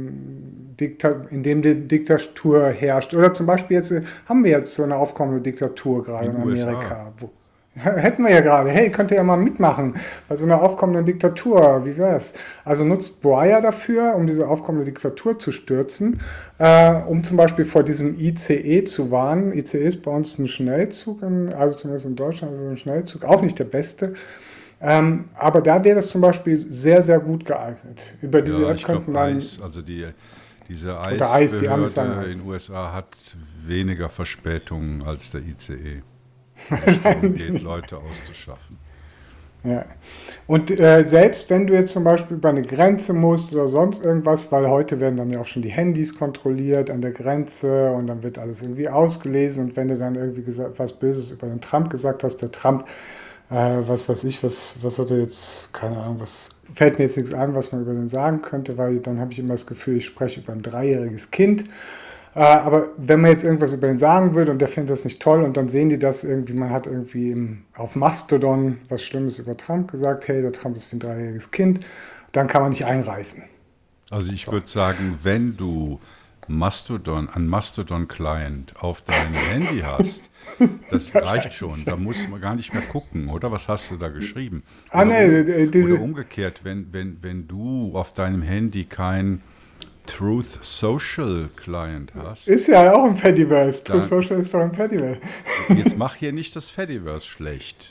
Speaker 2: in dem die Diktatur herrscht. Oder zum Beispiel jetzt haben wir jetzt so eine aufkommende Diktatur gerade
Speaker 1: In
Speaker 2: in
Speaker 1: den USA.
Speaker 2: Amerika. Hätten wir ja gerade. Hey, könnt ihr ja mal mitmachen bei so einer aufkommenden Diktatur. Wie wär's? Also nutzt Breyer dafür, um diese aufkommende Diktatur zu stürzen, um zum Beispiel vor diesem ICE zu warnen. ICE ist bei uns ein Schnellzug, also zumindest in Deutschland ist es ein Schnellzug, auch nicht der beste. Aber da wäre das zum Beispiel sehr, sehr gut geeignet. Über diese
Speaker 1: Ja,
Speaker 2: App
Speaker 1: ich glaube,
Speaker 2: könnten dann,
Speaker 1: diese
Speaker 2: oder ICE, die Amis sagen
Speaker 1: Eisbehörde in
Speaker 2: ICE.
Speaker 1: den USA hat weniger Verspätungen als der ICE. Wenn es darum geht, Leute auszuschaffen.
Speaker 2: Ja. Und selbst wenn du jetzt zum Beispiel über eine Grenze musst oder sonst irgendwas, weil heute werden dann ja auch schon die Handys kontrolliert an der Grenze und dann wird alles irgendwie ausgelesen und wenn du dann irgendwie was Böses über den Trump gesagt hast, der Trump, was weiß ich, was hat er jetzt, keine Ahnung, was fällt mir jetzt nichts ein, was man über den sagen könnte, weil dann habe ich immer das Gefühl, ich spreche über ein dreijähriges Kind. Aber wenn man jetzt irgendwas über ihn sagen würde und der findet das nicht toll und dann sehen die das irgendwie, man hat irgendwie auf Mastodon was Schlimmes über Trump gesagt, hey, der Trump ist wie ein dreijähriges Kind, dann kann man nicht einreißen.
Speaker 1: Also ich würde sagen, wenn du einen Mastodon-Client auf deinem Handy hast, das reicht schon. Da muss man gar nicht mehr gucken, oder? Was hast du da geschrieben?
Speaker 2: Ah, ne,
Speaker 1: Oder umgekehrt, wenn du auf deinem Handy kein Truth Social Client hast,
Speaker 2: ist ja auch ein Fediverse. True
Speaker 1: dann,
Speaker 2: Social ist doch ein Fediverse.
Speaker 1: jetzt mach hier nicht das Fediverse schlecht.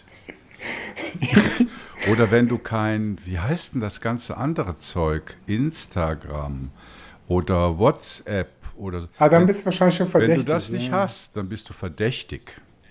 Speaker 1: Oder wenn du kein, wie heißt denn das ganze andere Zeug, Instagram oder WhatsApp oder
Speaker 2: Ah, dann bist du wahrscheinlich schon
Speaker 1: wenn
Speaker 2: verdächtig.
Speaker 1: du das nicht
Speaker 2: Ja.
Speaker 1: hast, dann bist du verdächtig.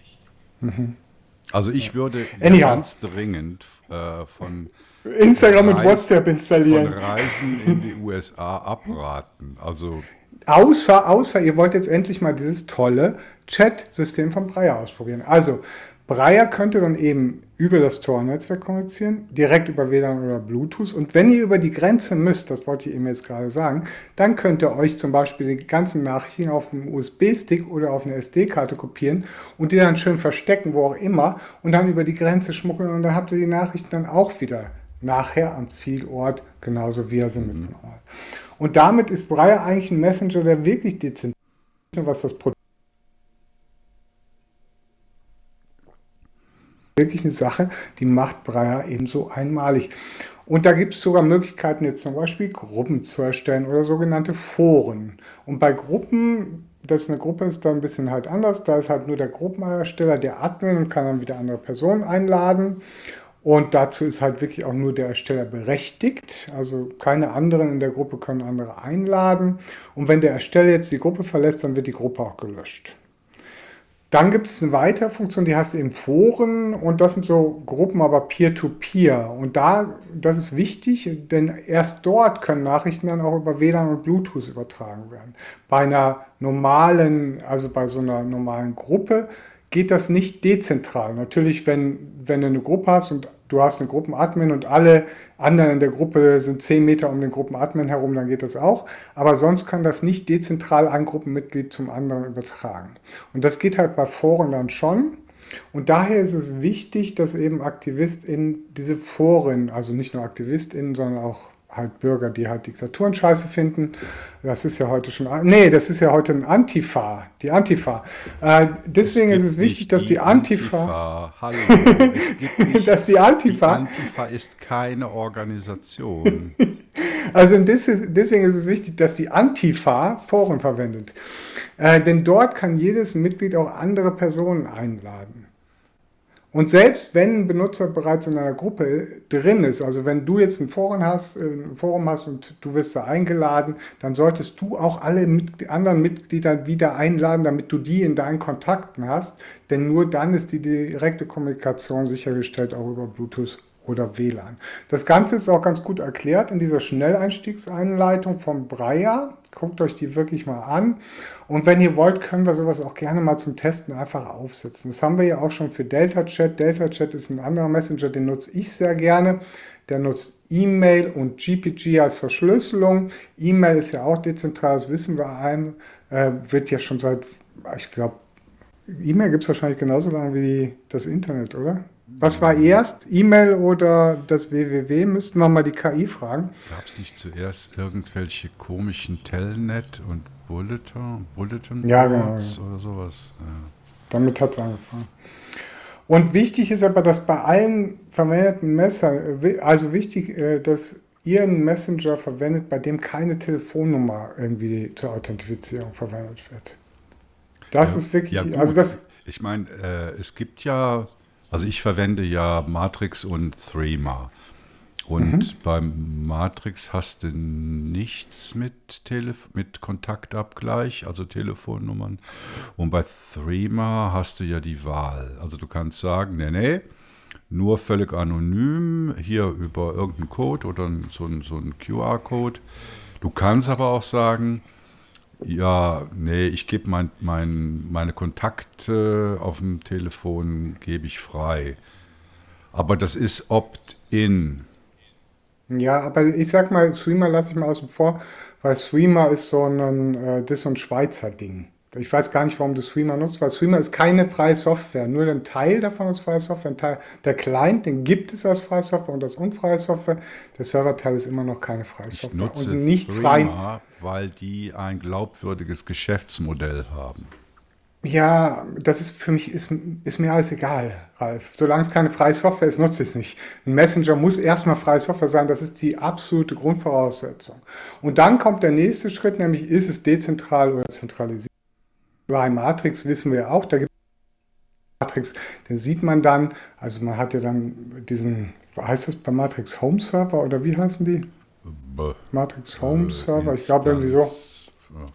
Speaker 1: Also ich würde ja
Speaker 2: Anyhow,
Speaker 1: ganz dringend
Speaker 2: Instagram und
Speaker 1: Reis-
Speaker 2: WhatsApp
Speaker 1: von
Speaker 2: installieren.
Speaker 1: Reisen in die USA abraten. Also
Speaker 2: Außer ihr wollt jetzt endlich mal dieses tolle Chat-System von Breyer ausprobieren. Also, Breyer könnte dann eben über das Tor-Netzwerk kommunizieren, direkt über WLAN oder Bluetooth. Und wenn ihr über die Grenze müsst, das wollte ich eben jetzt gerade sagen, dann könnt ihr euch zum Beispiel die ganzen Nachrichten auf einem USB-Stick oder auf eine SD-Karte kopieren und die dann schön verstecken, wo auch immer, und dann über die Grenze schmuggeln und dann habt ihr die Nachrichten dann auch wieder nachher am Zielort, genauso wie er sie mitgenommen hat. Und damit ist Breyer eigentlich ein Messenger, der wirklich dezentral ist, was das Produkt wirklich eine Sache, die macht Breyer eben so einmalig. Und da gibt es sogar Möglichkeiten, jetzt zum Beispiel Gruppen zu erstellen oder sogenannte Foren. Und bei Gruppen, das eine Gruppe ist, da ein bisschen halt anders. Da ist halt nur der Gruppenersteller, der Admin und kann dann wieder andere Personen einladen. Und dazu ist halt wirklich auch nur der Ersteller berechtigt. Also keine anderen in der Gruppe können andere einladen. Und wenn der Ersteller jetzt die Gruppe verlässt, dann wird die Gruppe auch gelöscht. Dann gibt es eine weitere Funktion, die heißt eben Foren und das sind so Gruppen, aber Peer-to-Peer. Und das ist wichtig, denn erst dort können Nachrichten dann auch über WLAN und Bluetooth übertragen werden. Bei einer normalen, also bei so einer normalen Gruppe geht das nicht dezentral. Natürlich, wenn du eine Gruppe hast und du hast einen Gruppenadmin und alle anderen in der Gruppe sind 10 Meter um den Gruppenadmin herum, dann geht das auch. Aber sonst kann das nicht dezentral ein Gruppenmitglied zum anderen übertragen. Und das geht halt bei Foren dann schon. Und daher ist es wichtig, dass eben AktivistInnen diese Foren, also nicht nur AktivistInnen, sondern auch halt Bürger, die halt Diktaturen scheiße finden. Das ist ja heute schon, nee, das ist ja heute ein Antifa, die Antifa. Deswegen ist es wichtig, dass die Antifa,
Speaker 1: hallo, es gibt nicht,
Speaker 2: dass die Antifa,
Speaker 1: die Antifa ist keine Organisation.
Speaker 2: also deswegen ist es wichtig, dass die Antifa Foren verwendet. Denn dort kann jedes Mitglied auch andere Personen einladen. Und selbst wenn ein Benutzer bereits in einer Gruppe drin ist, also wenn du jetzt ein Forum hast und du wirst da eingeladen, dann solltest du auch alle anderen Mitglieder wieder einladen, damit du die in deinen Kontakten hast. Denn nur dann ist die direkte Kommunikation sichergestellt, auch über Bluetooth oder WLAN. Das Ganze ist auch ganz gut erklärt in dieser Schnelleinstiegseinleitung von Breyer. Guckt euch die wirklich mal an. Und wenn ihr wollt, können wir sowas auch gerne mal zum Testen einfach aufsetzen. Das haben wir ja auch schon für DeltaChat. DeltaChat ist ein anderer Messenger, den nutze ich sehr gerne. Der nutzt E-Mail und GPG als Verschlüsselung. E-Mail ist ja auch dezentral, das wissen wir einem. Wird ja schon seit, ich glaube, E-Mail gibt es wahrscheinlich genauso lange wie das Internet, oder? Was war erst? E-Mail oder das www? Müssten wir mal die KI fragen.
Speaker 1: Gab es nicht zuerst irgendwelche komischen Telnet und Bulletin
Speaker 2: Ja, genau,
Speaker 1: Boards oder sowas? Ja.
Speaker 2: Damit hat es angefangen. Und wichtig ist aber, dass bei allen verwendeten Messern, also wichtig, dass ihr einen Messenger verwendet, bei dem keine Telefonnummer irgendwie zur Authentifizierung verwendet wird. Das ist wirklich,
Speaker 1: Ja, gut.
Speaker 2: also das,
Speaker 1: Ich meine, es gibt ja, also ich verwende ja Matrix und Threema. Und beim Matrix hast du nichts mit Kontaktabgleich, also Telefonnummern. Und bei Threema hast du ja die Wahl. Also du kannst sagen, nee, nur völlig anonym, hier über irgendeinen Code oder so ein QR-Code. Du kannst aber auch sagen, ja, nee, ich gebe meine Kontakte auf dem Telefon, gebe ich frei. Aber das ist Opt-in.
Speaker 2: Ja, aber ich sag mal, Streamer lasse ich mal außen vor, weil Streamer ist das ist so ein Schweizer Ding. Ich weiß gar nicht, warum du Streamer nutzt, weil Streamer ist keine freie Software. Nur ein Teil davon ist freie Software. Ein Teil, der Client, den gibt es als freie Software und als unfreie Software. Der Serverteil ist immer noch keine freie
Speaker 1: Ich
Speaker 2: Software. Und
Speaker 1: nutze
Speaker 2: nicht frei.
Speaker 1: Threema, weil die ein glaubwürdiges Geschäftsmodell haben.
Speaker 2: Ja, das ist für mich ist mir alles egal, Ralf. Solange es keine freie Software ist, nutze ich es nicht. Ein Messenger muss erstmal freie Software sein, das ist die absolute Grundvoraussetzung. Und dann kommt der nächste Schritt, nämlich ist es dezentral oder zentralisiert. Bei Matrix wissen wir auch, da gibt es Matrix, den sieht man dann, also man hat ja dann diesen, heißt das bei Matrix Home Server oder wie heißen die?
Speaker 1: Bäh,
Speaker 2: Matrix Home Server, ich glaube irgendwie so.
Speaker 1: Instanz,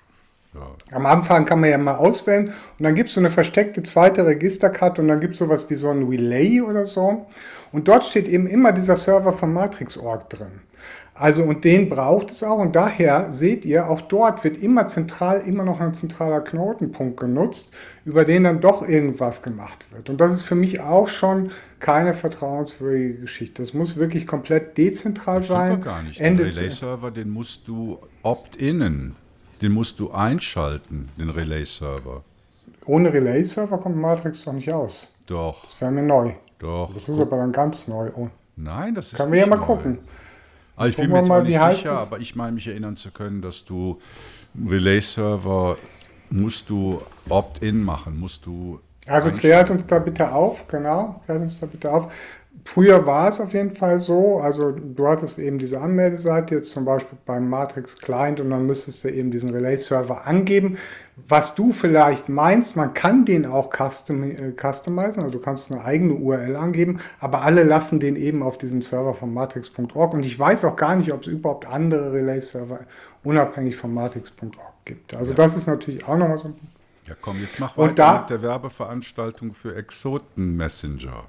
Speaker 1: ja.
Speaker 2: Am Anfang kann man ja mal auswählen und dann gibt es so eine versteckte zweite Registerkarte und dann gibt es sowas wie so ein Relay oder so. Und dort steht eben immer dieser Server von Matrix.org drin. Also und den braucht es auch und daher seht ihr, auch dort wird immer noch ein zentraler Knotenpunkt genutzt, über den dann doch irgendwas gemacht wird. Und das ist für mich auch schon keine vertrauenswürdige Geschichte. Das muss wirklich komplett dezentral
Speaker 1: Das stimmt
Speaker 2: sein.
Speaker 1: doch gar nicht. Den Relay-Server, den musst du opt-innen. Den musst du einschalten, den Relay-Server.
Speaker 2: Ohne Relay-Server kommt Matrix doch nicht aus.
Speaker 1: Doch,
Speaker 2: Das wäre mir neu.
Speaker 1: doch.
Speaker 2: Das ist aber dann ganz neu. Oh.
Speaker 1: Nein, das ist
Speaker 2: Können wir ja
Speaker 1: nicht
Speaker 2: mal
Speaker 1: neu.
Speaker 2: gucken.
Speaker 1: Also ich bin
Speaker 2: Gucken
Speaker 1: mir
Speaker 2: wir
Speaker 1: jetzt
Speaker 2: mal,
Speaker 1: auch
Speaker 2: wie
Speaker 1: nicht
Speaker 2: heißt
Speaker 1: sicher,
Speaker 2: es?
Speaker 1: aber ich meine mich erinnern zu können, dass du einen Relay-Server musst du opt-in machen, musst du
Speaker 2: Also klärt uns da bitte auf, genau, klärt uns da bitte auf. Früher war es auf jeden Fall so, also du hattest eben diese Anmeldeseite, jetzt zum Beispiel beim Matrix Client und dann müsstest du eben diesen Relay-Server angeben. Was du vielleicht meinst, man kann den auch customizen, also du kannst eine eigene URL angeben, aber alle lassen den eben auf diesen Server von matrix.org und ich weiß auch gar nicht, ob es überhaupt andere Relay-Server unabhängig von matrix.org gibt. Also
Speaker 1: Ja.
Speaker 2: das ist natürlich auch nochmal so ein...
Speaker 1: Ja, komm, jetzt mach
Speaker 2: Und
Speaker 1: weiter
Speaker 2: da-
Speaker 1: mit der Werbeveranstaltung für Exoten Messenger.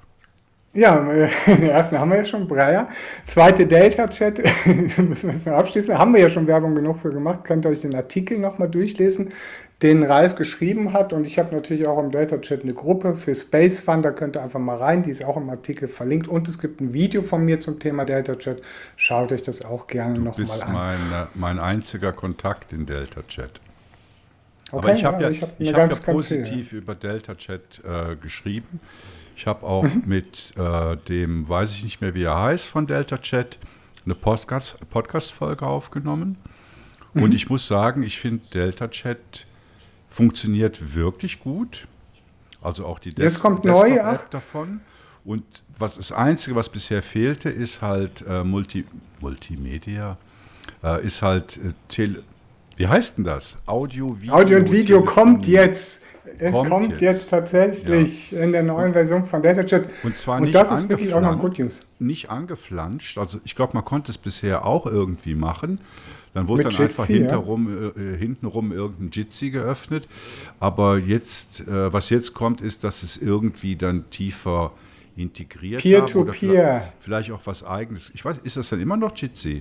Speaker 2: Ja, den ersten haben wir ja schon, Breyer. Zweite Delta-Chat, müssen wir jetzt noch abschließen. Haben wir ja schon Werbung genug für gemacht. Könnt ihr euch den Artikel nochmal durchlesen, den Ralf geschrieben hat. Und ich habe natürlich auch im Delta-Chat eine Gruppe für Space Fun. Da könnt ihr einfach mal rein. Die ist auch im Artikel verlinkt. Und es gibt ein Video von mir zum Thema Delta-Chat. Schaut euch das auch gerne
Speaker 1: Du
Speaker 2: nochmal
Speaker 1: bist
Speaker 2: an.
Speaker 1: mein einziger Kontakt in Delta-Chat. Aber
Speaker 2: Okay,
Speaker 1: ich habe
Speaker 2: ja,
Speaker 1: ja,
Speaker 2: ich hab
Speaker 1: ich
Speaker 2: eine
Speaker 1: hab ja
Speaker 2: ganz, ganz viel,
Speaker 1: positiv über Delta-Chat geschrieben. Ich habe auch mit dem, weiß ich nicht mehr, wie er heißt, von Delta-Chat eine Podcast-Folge aufgenommen. Und ich muss sagen, ich finde Delta-Chat funktioniert wirklich gut. Also auch die
Speaker 2: Jetzt kommt neu,
Speaker 1: Desktop-App davon. Und das Einzige, was bisher fehlte, ist halt Multimedia. Ist halt wie heißt denn das? Audio, Video.
Speaker 2: Audio und Video kommt
Speaker 1: Telefonie.
Speaker 2: jetzt. Es kommt
Speaker 1: jetzt.
Speaker 2: jetzt tatsächlich in der neuen Version von DataChat.
Speaker 1: Und zwar
Speaker 2: Und
Speaker 1: nicht
Speaker 2: das ist wirklich auch noch
Speaker 1: angeflanscht.
Speaker 2: Good News.
Speaker 1: Nicht angeflanscht. Also ich glaube, man konnte es bisher auch irgendwie machen. Dann wurde
Speaker 2: Mit
Speaker 1: dann einfach
Speaker 2: Jitsi, ja.
Speaker 1: hintenrum irgendein Jitsi geöffnet. Aber jetzt, was jetzt kommt, ist, dass es irgendwie dann tiefer integriert
Speaker 2: Peer-to-Peer.
Speaker 1: Oder vielleicht auch was Eigenes. Ich weiß, ist das dann immer noch Jitsi?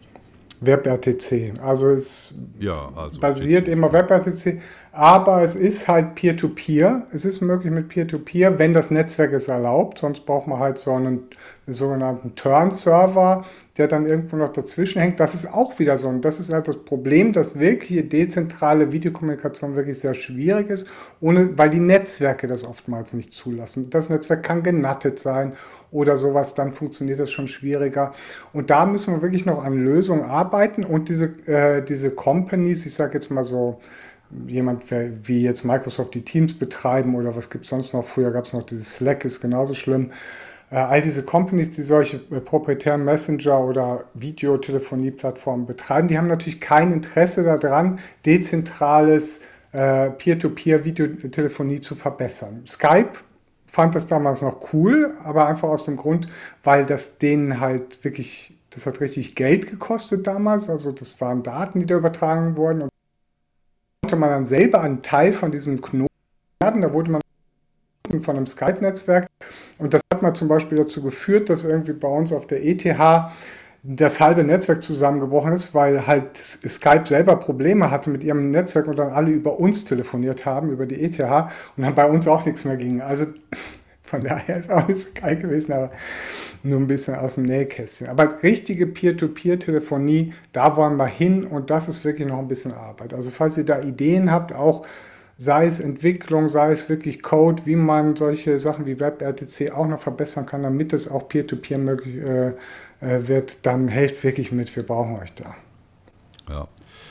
Speaker 2: WebRTC. Also es
Speaker 1: Ja, also
Speaker 2: basiert
Speaker 1: Jitsi.
Speaker 2: immer WebRTC, aber es ist halt Peer-to-Peer. Es ist möglich mit Peer-to-Peer, wenn das Netzwerk es erlaubt. Sonst braucht man halt so einen sogenannten Turn-Server, der dann irgendwo noch dazwischen hängt. Das ist auch wieder so. Und das ist halt das Problem, dass wirklich dezentrale Videokommunikation wirklich sehr schwierig ist, weil die Netzwerke das oftmals nicht zulassen. Das Netzwerk kann genuttet sein oder sowas, dann funktioniert das schon schwieriger. Und da müssen wir wirklich noch an Lösungen arbeiten. Und diese Companies, ich sage jetzt mal so, jemand wie jetzt Microsoft die Teams betreiben oder was gibt es sonst noch? Früher gab es noch dieses Slack, ist genauso schlimm. All diese Companies, die solche proprietären Messenger oder Videotelefonie-Plattformen betreiben, die haben natürlich kein Interesse daran, dezentrales Peer-to-Peer-Videotelefonie zu verbessern. Skype fand das damals noch cool, aber einfach aus dem Grund, weil das denen halt wirklich, das hat richtig Geld gekostet damals, also das waren Daten, die da übertragen wurden und da konnte man dann selber einen Teil von diesem Knoten, da wurde man Knoten von einem Skype-Netzwerk. Und das hat mal zum Beispiel dazu geführt, dass irgendwie bei uns auf der ETH das halbe Netzwerk zusammengebrochen ist, weil halt Skype selber Probleme hatte mit ihrem Netzwerk und dann alle über uns telefoniert haben, über die ETH und dann bei uns auch nichts mehr ging. Also von daher ist auch nicht so geil gewesen, aber nur ein bisschen aus dem Nähkästchen. Aber richtige Peer-to-Peer-Telefonie, da wollen wir hin und das ist wirklich noch ein bisschen Arbeit. Also falls ihr da Ideen habt, auch sei es Entwicklung, sei es wirklich Code, wie man solche Sachen wie WebRTC auch noch verbessern kann, damit es auch Peer-to-Peer möglich wird, dann helft wirklich mit, wir brauchen euch da.
Speaker 1: Ja.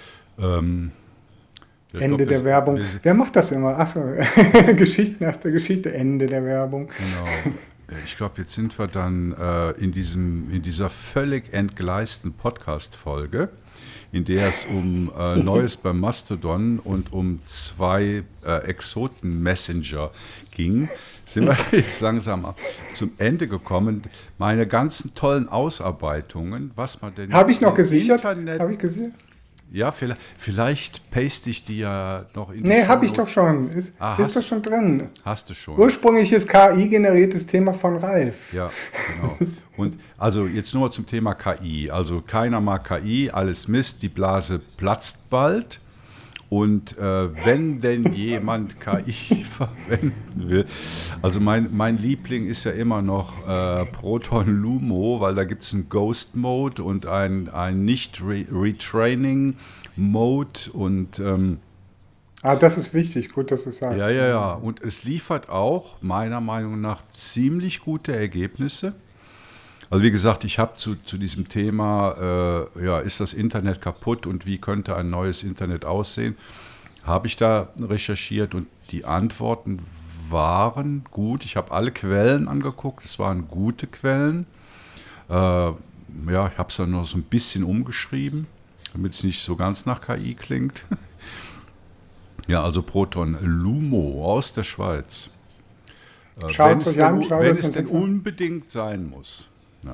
Speaker 2: Ende der Werbung. Wer macht das immer? Achso, Geschichten aus der Geschichte, Ende der Werbung.
Speaker 1: Genau. Ich glaube, jetzt sind wir dann in dieser völlig entgleisten Podcast-Folge, in der es um Neues beim Mastodon und um 2 Exoten-Messenger ging, sind wir jetzt langsam zum Ende gekommen. Meine ganzen tollen Ausarbeitungen, was man denn...
Speaker 2: Habe ich noch gesichert? Habe ich gesichert?
Speaker 1: Ja, vielleicht paste ich die ja noch in die
Speaker 2: Nee, habe ich
Speaker 1: Shownotes.
Speaker 2: doch schon. Ist doch schon drin.
Speaker 1: Hast du schon.
Speaker 2: Ursprüngliches KI-generiertes Thema von Ralf.
Speaker 1: Ja, genau. Und also jetzt nur zum Thema KI. Also keiner mag KI, alles Mist, die Blase platzt bald. Und wenn denn jemand KI verwenden will, also mein Liebling ist ja immer noch Proton Lumo, weil da gibt es einen Ghost Mode und ein Nicht-Retraining Mode und
Speaker 2: Das ist wichtig, gut, dass du es sagst.
Speaker 1: ja. Und es liefert auch meiner Meinung nach ziemlich gute Ergebnisse. Also wie gesagt, ich habe zu diesem Thema, ist das Internet kaputt und wie könnte ein neues Internet aussehen, habe ich da recherchiert und die Antworten waren gut. Ich habe alle Quellen angeguckt, es waren gute Quellen. Ich habe es dann noch so ein bisschen umgeschrieben, damit es nicht so ganz nach KI klingt. Ja, also Proton Lumo aus der Schweiz.
Speaker 2: Schaut euch an,
Speaker 1: wenn es denn unbedingt sein muss. Ja.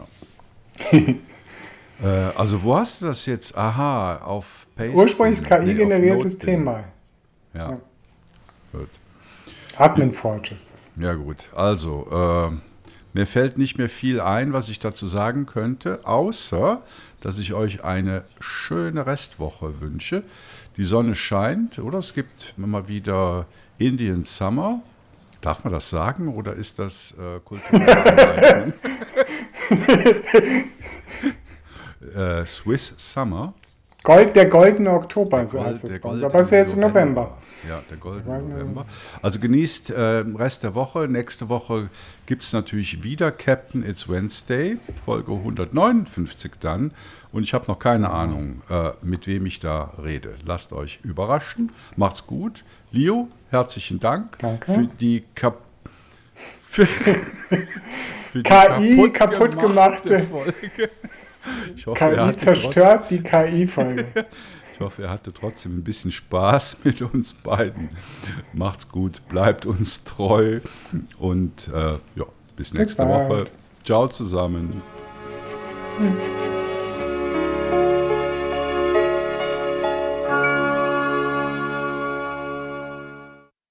Speaker 1: Also wo hast du das jetzt? Aha, auf
Speaker 2: Paste. Ursprünglich KI-generiertes Thema.
Speaker 1: Ja. Gut.
Speaker 2: Admin-Forge ist das.
Speaker 1: Ja gut, also mir fällt nicht mehr viel ein, was ich dazu sagen könnte, außer, dass ich euch eine schöne Restwoche wünsche. Die Sonne scheint, oder? Es gibt mal wieder Indian Summer. Darf man das sagen oder ist das kulturell? Swiss Summer.
Speaker 2: Der goldene Oktober, so heißt es. Aber es ist jetzt November.
Speaker 1: Ja, der goldene November. Also genießt den Rest der Woche. Nächste Woche gibt es natürlich wieder Captain It's Wednesday, Folge 159 dann. Und ich habe noch keine Ahnung, mit wem ich da rede. Lasst euch überraschen. Macht's gut. Leo, herzlichen Dank.
Speaker 2: Danke.
Speaker 1: Für die
Speaker 2: KI kaputt gemachte
Speaker 1: Folge. Ich hoffe,
Speaker 2: KI zerstört die KI-Folge.
Speaker 1: Ich hoffe, ihr hattet trotzdem ein bisschen Spaß mit uns beiden. Macht's gut, bleibt uns treu und bis nächste Woche. Ciao zusammen.
Speaker 2: Tschüss.